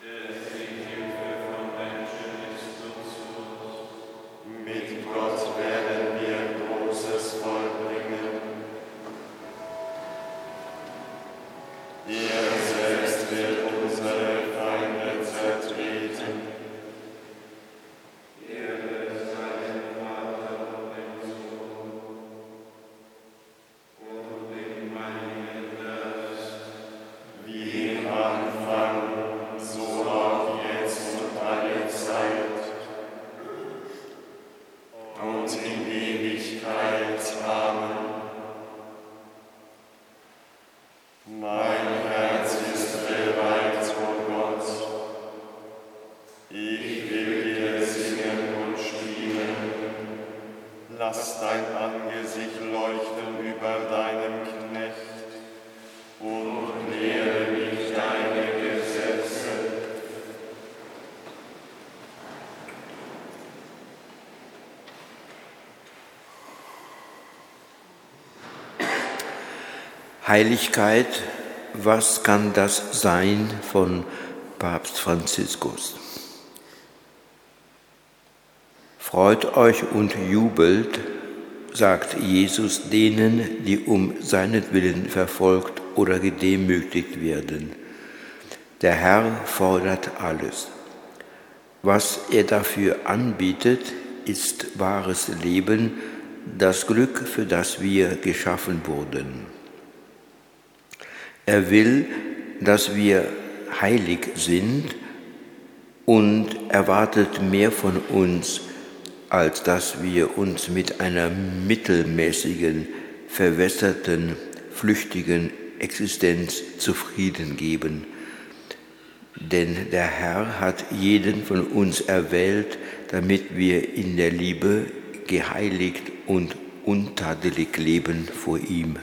Mit Gott werden wir Großes vollbringen. Er selbst wird unsere Feinde zertreten. Ehre seinen Vater und den Sohn und den Heiligen Geist, wie im Anfang, so auch jetzt und alle Zeit und in Ewigkeit. Amen. Mein Herz ist bereit, o Gott. Ich will dir singen und spielen. Lass dein Angesicht leuchten über deinem Knecht und lehre mich deine Gesetze. Heiligkeit, was kann das sein von Papst Franziskus? Freut euch und jubelt, sagt Jesus denen, die um seinetwillen verfolgt oder gedemütigt werden. Der Herr fordert alles. Was er dafür anbietet, ist wahres Leben, das Glück, für das wir geschaffen wurden. Er will, dass wir heilig sind und erwartet mehr von uns, als dass wir uns mit einer mittelmäßigen, verwässerten, flüchtigen Existenz zufrieden geben. Denn der Herr hat jeden von uns erwählt, damit wir in der Liebe geheiligt und untadelig leben vor ihm.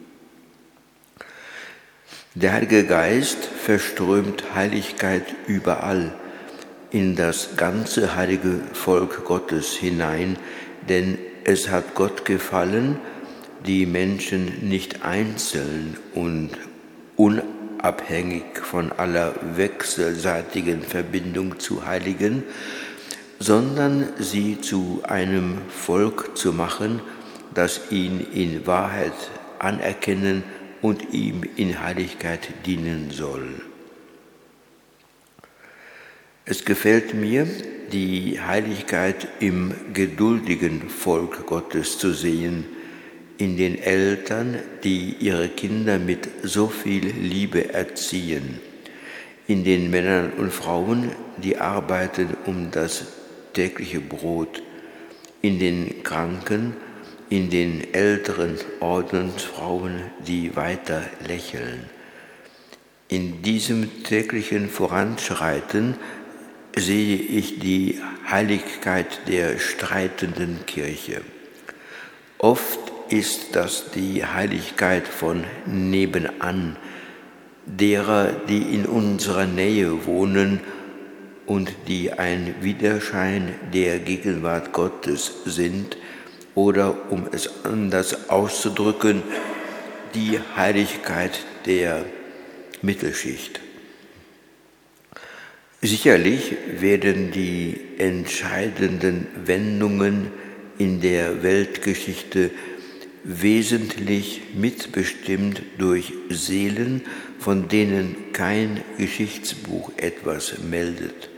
Der Heilige Geist verströmt Heiligkeit überall in das ganze heilige Volk Gottes hinein, denn es hat Gott gefallen, die Menschen nicht einzeln und unabhängig von aller wechselseitigen Verbindung zu heiligen, sondern sie zu einem Volk zu machen, das ihn in Wahrheit anerkennen und ihm in Heiligkeit dienen soll. Es gefällt mir, die Heiligkeit im geduldigen Volk Gottes zu sehen, in den Eltern, die ihre Kinder mit so viel Liebe erziehen, in den Männern und Frauen, die arbeiten um das tägliche Brot, in den Kranken, in den älteren Ordensfrauen, die weiter lächeln. In diesem täglichen Voranschreiten sehe ich die Heiligkeit der streitenden Kirche. Oft ist das die Heiligkeit von nebenan, derer, die in unserer Nähe wohnen und die ein Widerschein der Gegenwart Gottes sind, oder um es anders auszudrücken, die Heiligkeit der Mittelschicht. Sicherlich werden die entscheidenden Wendungen in der Weltgeschichte wesentlich mitbestimmt durch Seelen, von denen kein Geschichtsbuch etwas meldet.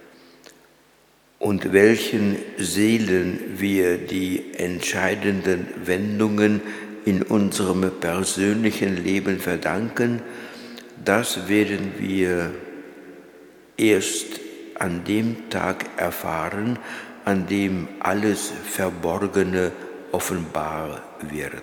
Und welchen Seelen wir die entscheidenden Wendungen in unserem persönlichen Leben verdanken, das werden wir erst an dem Tag erfahren, an dem alles Verborgene offenbar wird.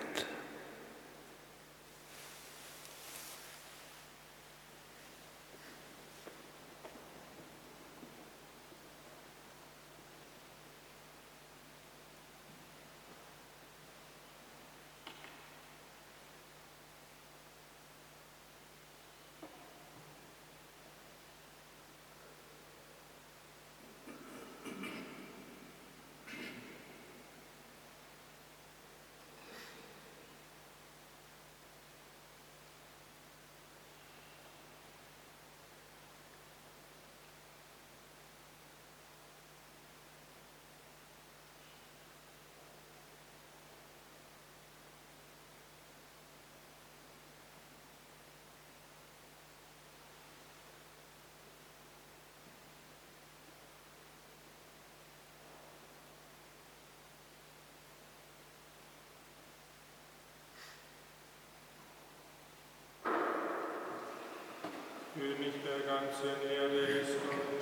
König der ganzen Erde ist Gott.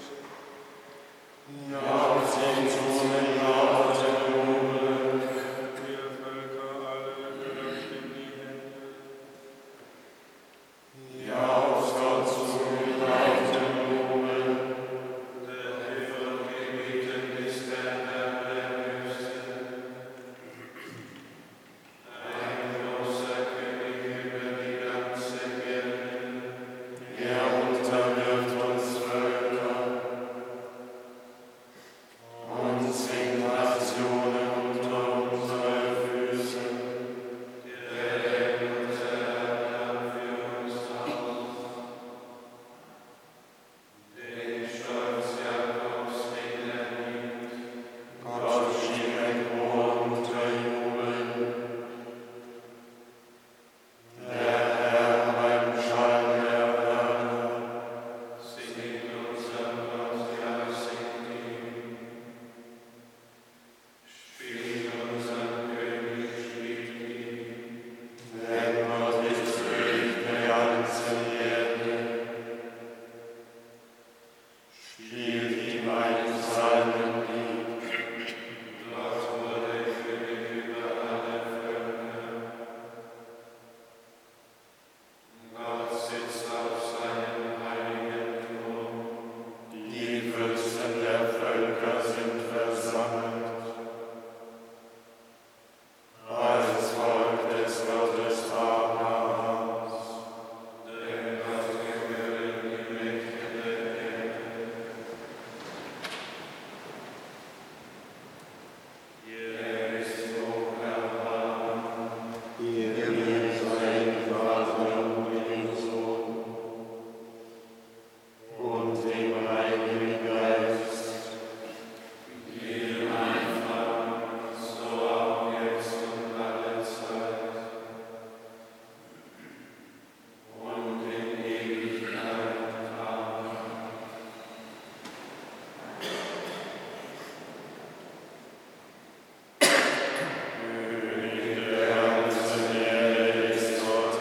Ja, sing Sohn, ja, Jubel. Wir Völker alle klatschen die Hände. Ja, aus Gott zu lauten Jubel. Der Herr gebieten ist der Herr der Höchste. Ein großer König über die ganze Erde. Er unterwirft uns Völker und zwingt Nationen unter unsere Füße. Der lenkt unser Herr für uns aus. Den Stolz Jakobs, den nimmt. Gott schenkt Ruhe unter Jubel. Der Herr beim Schall der Berge. Singt unserem Gott, ja, singt ihm. Spielt unserem König, spielt ihm. Denn Gott ist König der ganzen Erde. Spielt ihm ein Psalmenlied. Gott wurde König über alle Völker. Gott sitzt auf seinem heiligen Thron. Die Fürsten der Völker sind versammelt. Als Volk des Gottes Abrahams. Denn Gott gehören die Mächte der Erde. Er ist hoch erhaben. Ihr seid Vater und den Sohn und dem Heiligen Geist. Wie im Anfang, so auch jetzt und alle Zeit und in Ewigkeit. Amen. König der ganzen Erde ist Gott.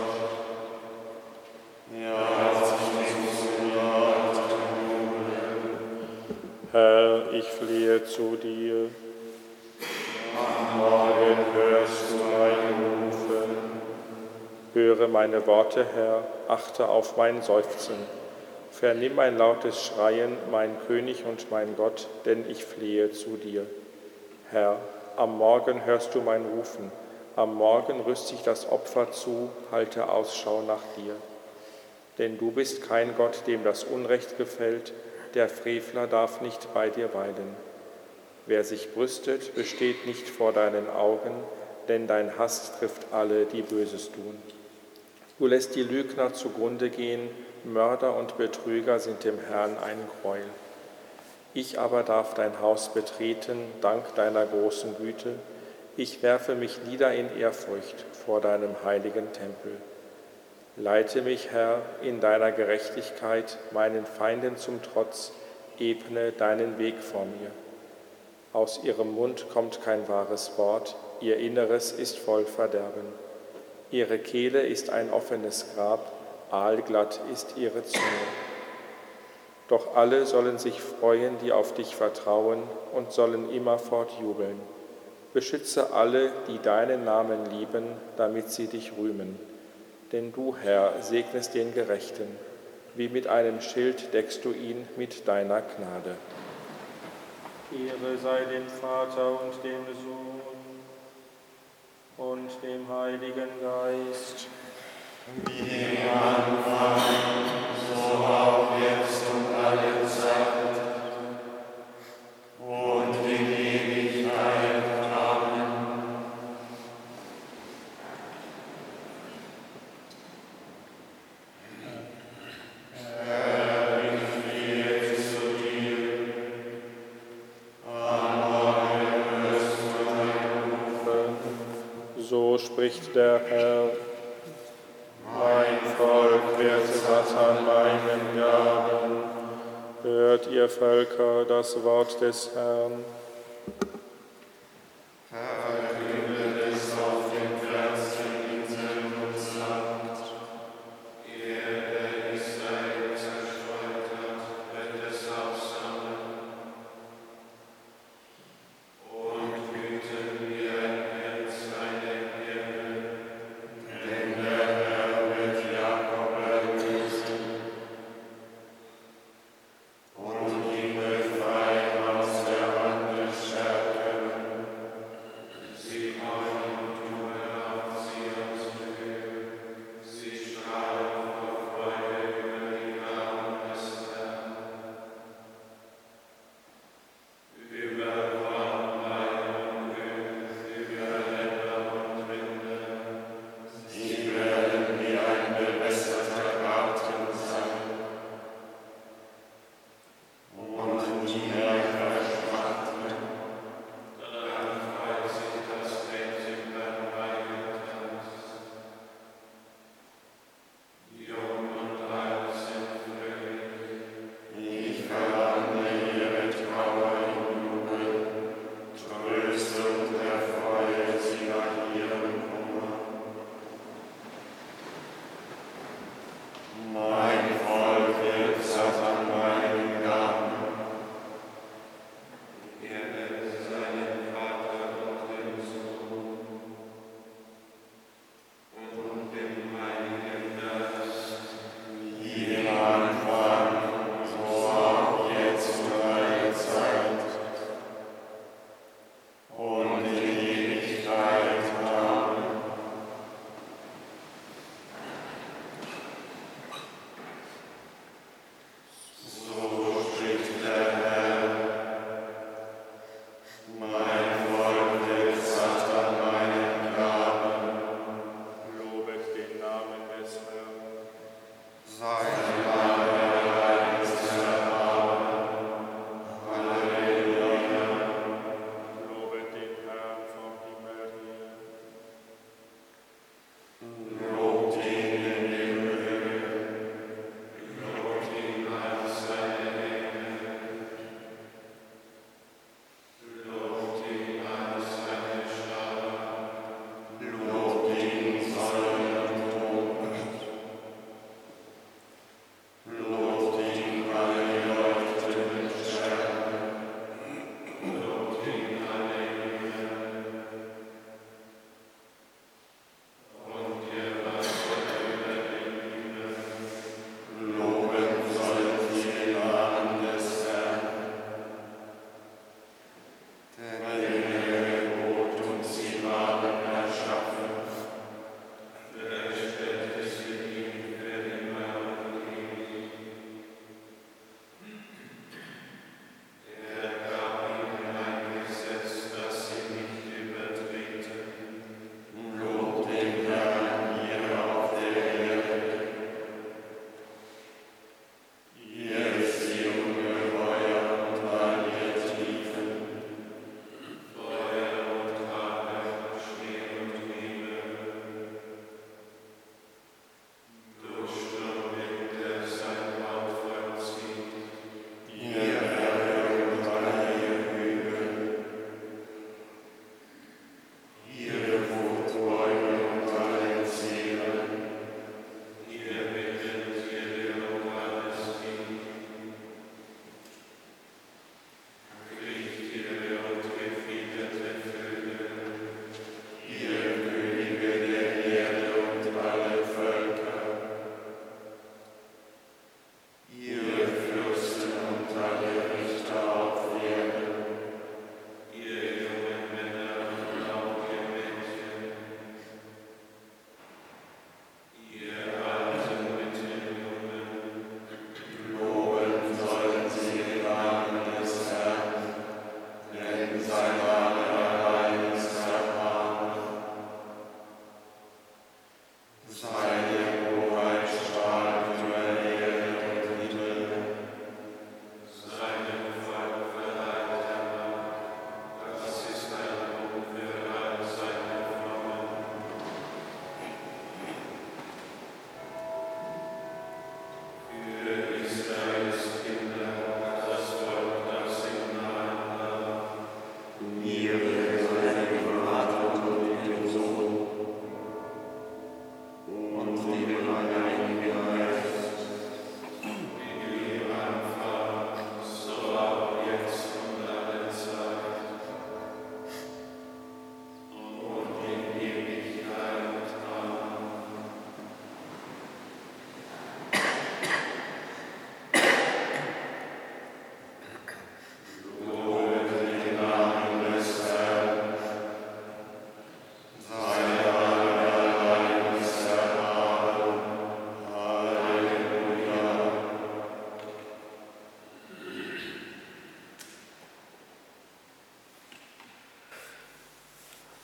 Ja, sing laut Jubel. Herr, ich flehe zu dir. Am Morgen hörst du mein Rufen. Höre meine Worte, Herr, achte auf mein Seufzen. Vernimm mein lautes Schreien, mein König und mein Gott, denn ich flehe zu dir. Herr, am Morgen hörst du mein Rufen, am Morgen rüst ich das Opfer zu, halte Ausschau nach dir. Denn du bist kein Gott, dem das Unrecht gefällt, der Frevler darf nicht bei dir weilen. Wer sich brüstet, besteht nicht vor deinen Augen, denn dein Hass trifft alle, die Böses tun. Du lässt die Lügner zugrunde gehen, Mörder und Betrüger sind dem Herrn ein Gräuel. Ich aber darf dein Haus betreten, dank deiner großen Güte. Ich werfe mich nieder in Ehrfurcht vor deinem heiligen Tempel. Leite mich, Herr, in deiner Gerechtigkeit, meinen Feinden zum Trotz, ebne deinen Weg vor mir. Aus ihrem Mund kommt kein wahres Wort, ihr Inneres ist voll Verderben. Ihre Kehle ist ein offenes Grab, aalglatt ist ihre Zunge. Doch alle sollen sich freuen, die auf dich vertrauen und sollen immerfort jubeln. Beschütze alle, die deinen Namen lieben, damit sie dich rühmen. Denn du, Herr, segnest den Gerechten. Wie mit einem Schild deckst du ihn mit deiner Gnade. Ehre sei dem Vater und dem Sohn und dem Heiligen Geist. Wie im Anfang, so auch jetzt und alle Zeit und in Ewigkeit. Amen. Herr, ich flehe zu dir. Am Morgen hörst du mein Rufen. So spricht der Herr. Mein Volk wird satt an meinen Gaben. Hört ihr Völker das Wort des Herrn. Verkündet es auf den fernsten Inseln und sagt, Erde ist ein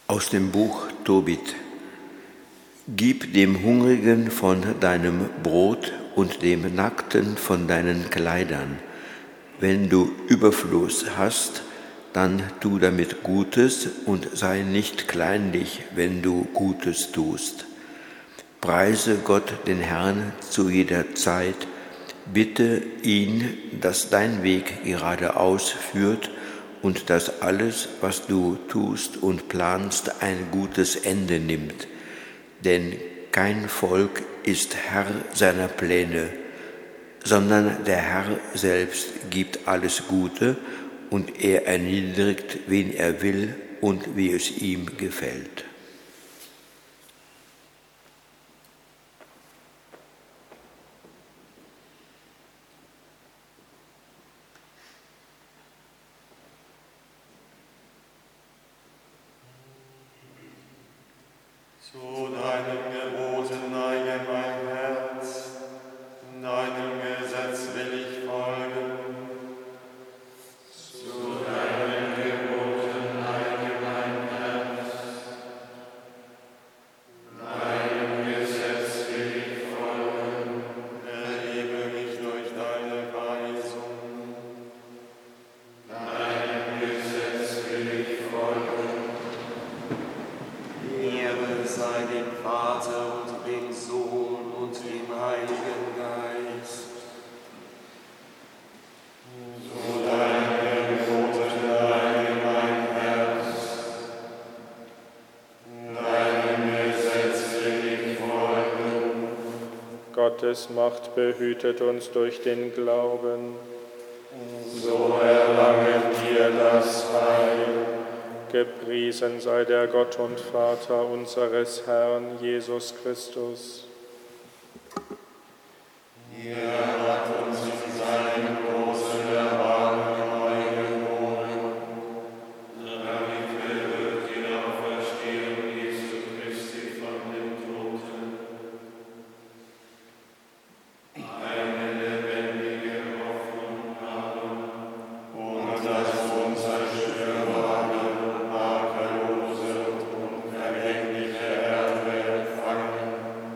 Aus dem Buch Tobit. Gib dem Hungrigen von deinem Brot und dem Nackten von deinen Kleidern. Wenn du Überfluss hast, dann tu damit Gutes und sei nicht kleinlich, wenn du Gutes tust. Preise Gott den Herrn zu jeder Zeit, bitte ihn, dass dein Weg geradeaus führt und dass alles, was du tust und planst, ein gutes Ende nimmt. Denn kein Volk ist Herr seiner Pläne, sondern der Herr selbst gibt alles Gute und er erniedrigt, wen er will und wie es ihm gefällt. Zu deinen Geboten neige mein Herz, deinem Gesetz will ich folgen. Zu deinen Geboten neige mein Herz, deinem Gesetz will ich folgen. Erhebe mich durch deine Weisung, deinem Gesetz will ich folgen. Ehre sei dem Vater und dem Sohn und dem Heiligen Geist. So deine Gebote neige mein Herz, deinem Gesetz will ich folgen. Gottes Macht behütet uns durch den Glauben. So erlangen wir das Heil. Gepriesen sei der Gott und Vater unseres Herrn Jesus Christus. Er hat uns in seinem großen Erbarmen neu geboren, damit wir durch die Auferstehung Jesu Christi von den Toten eine lebendige Hoffnung haben und dass unser störbare, makellose und vergängliche Erbe empfangen,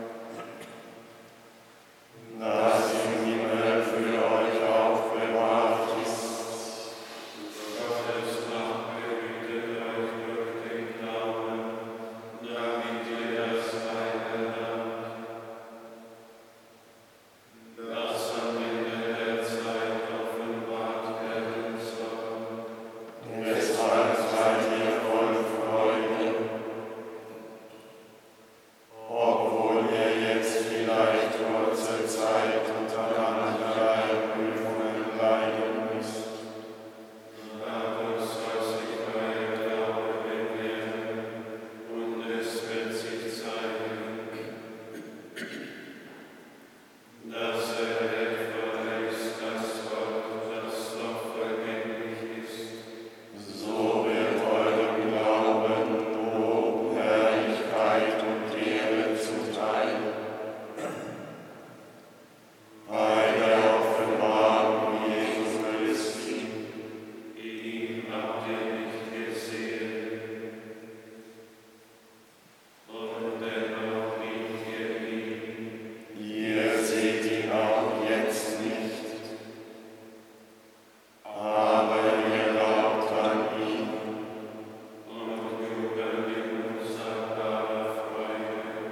das im Himmel für euch aufbewahrt ist. Gottes Macht behütet euch durch den Glauben, damit ihr das Heil erlangt, das am Ende der Zeit offenbart werden soll. Deshalb seid ihr voll Freude, obwohl ihr jetzt vielleicht kurze Zeit unter mancherlei Prüfungen leiden müsst. Daraus soll sich euer Glaube bewähren und es wird sich zeigen, dass er etwa ist das Wort, das noch vergänglich ist. So wird eurem Glauben Lob, Herrlichkeit und Ehre zuteil. Bei der Offenbarung Jesu Christi, ihn habt ihr nicht gesehen, und dennoch liebt ihr ihn. Ihr seht ihn auch jetzt nicht, aber ihr glaubt an ihn und jubelt in unsagbarer Freude,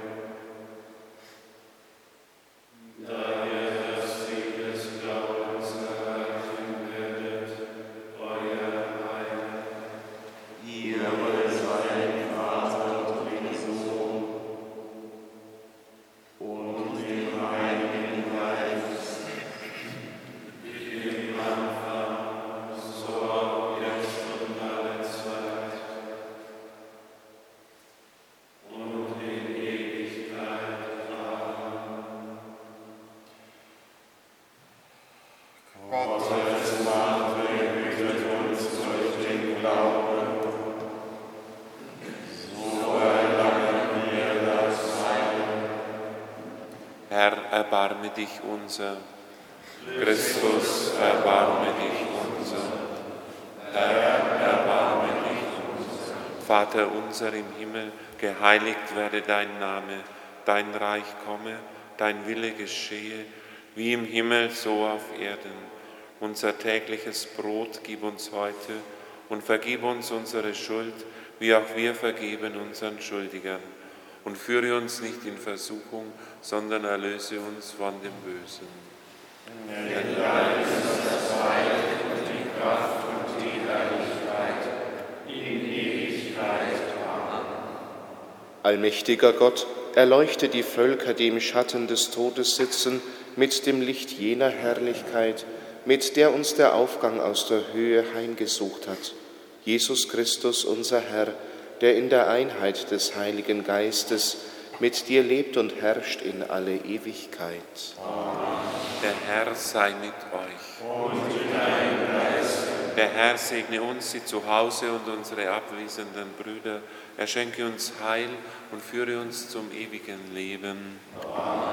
da ihr das Ziel des Glaubens erreichen werdet, euer Heil. Ehre sei dem Vater und dem Sohn und dem Heiligen Geist, wie im Anfang, so auch jetzt und alle Zeit und in Ewigkeit. Amen. Gottes Macht behütet uns durch den Glauben. So erlangen wir das Heil. Herr, erbarme dich unser. Christus, erbarme dich unser. Herr, erbarme dich unser. Vater unser im Himmel, geheiligt werde dein Name, dein Reich komme, dein Wille geschehe, wie im Himmel, so auf Erden. Unser tägliches Brot gib uns heute und vergib uns unsere Schuld, wie auch wir vergeben unseren Schuldigern. Und führe uns nicht in Versuchung, sondern erlöse uns von dem Bösen. Denn dein ist das Reich und die Kraft und die Herrlichkeit in Ewigkeit. Amen. Allmächtiger Gott, erleuchte die Völker, die im Schatten des Todes sitzen, mit dem Licht jener Herrlichkeit, mit der uns der Aufgang aus der Höhe heimgesucht hat. Jesus Christus, unser Herr, der in der Einheit des Heiligen Geistes mit dir lebt und herrscht in alle Ewigkeit. Amen. Der Herr sei mit euch. Und mit deinem Geist. Der Herr segne uns, die zu Hause und unsere abwesenden Brüder. Er schenke uns Heil und führe uns zum ewigen Leben. Amen.